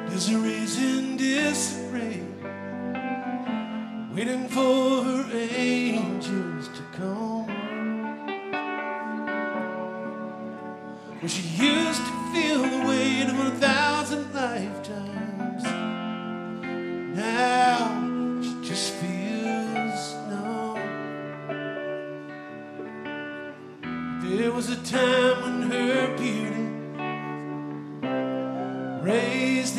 There's a reason disarray, waiting for her angels to come. Well, she used to feel the weight of 1,000 lifetimes. Now she just feels numb. There was a time when her beauty raised